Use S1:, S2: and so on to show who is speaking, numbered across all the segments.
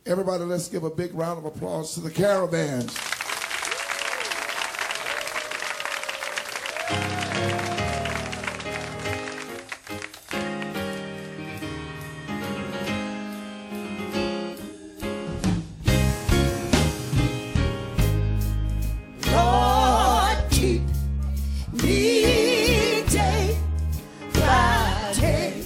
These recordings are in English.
S1: Everybody, let's give a big round of applause to the Caravans.
S2: Lord, keep me day by day.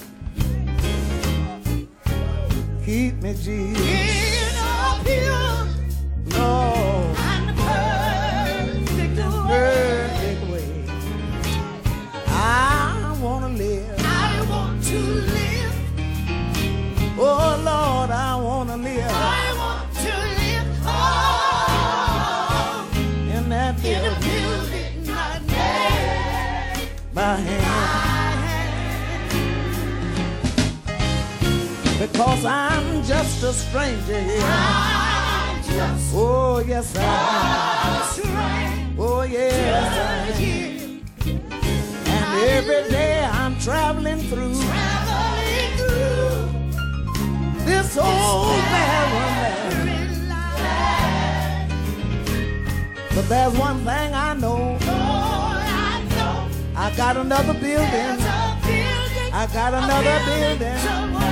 S3: Keep me, Jesus.
S2: In a pure
S3: Lord,
S2: and perfect
S3: perfect way. I want to live.
S2: I want to live.
S3: Oh, Lord, I want to live
S2: I want to live. Oh,
S3: in that
S2: in a
S3: building
S2: building not made
S3: by hand. Because I'm just a stranger here.
S2: I'm just
S3: Oh, yes, I am.
S2: a stranger
S3: Oh, yes,
S2: here,
S3: and every day I'm traveling through
S2: traveling through
S3: this old barren land.
S2: land.
S3: But there's one thing I know.
S2: Lord, I know
S3: I got another building.
S2: there's a building,
S3: I got another building.
S2: somewhere.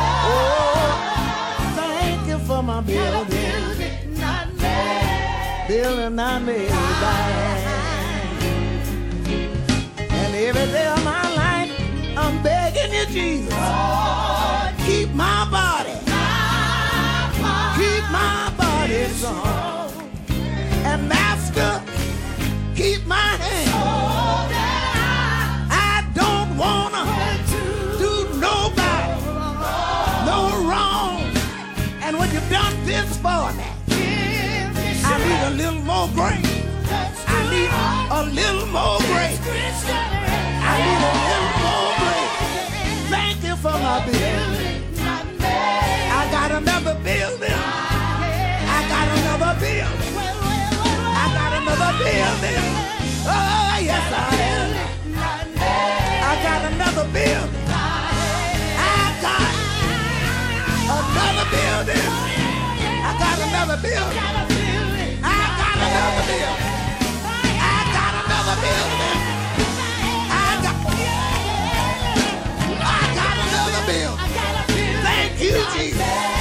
S3: Oh, thank you for my
S2: A
S3: building.
S2: building not made
S3: Building I made by hand. And every day of my life, I'm begging you, Jesus,
S2: Lord,
S3: keep my body, keep my body strong. And Master, keep my hand.
S2: so that
S3: I don't wanna
S2: I to
S3: do nobody no wrong. And when you've done this for me,
S2: give this
S3: I need a little more grace. I need a little more grace. I need a little more grace. Thank you for my building. I got another building. I got another building. I got another building. Oh, yes, I am. I got another building. I got another building. I got another building. I got another building. I got another building. I got another building. Thank you, Jesus.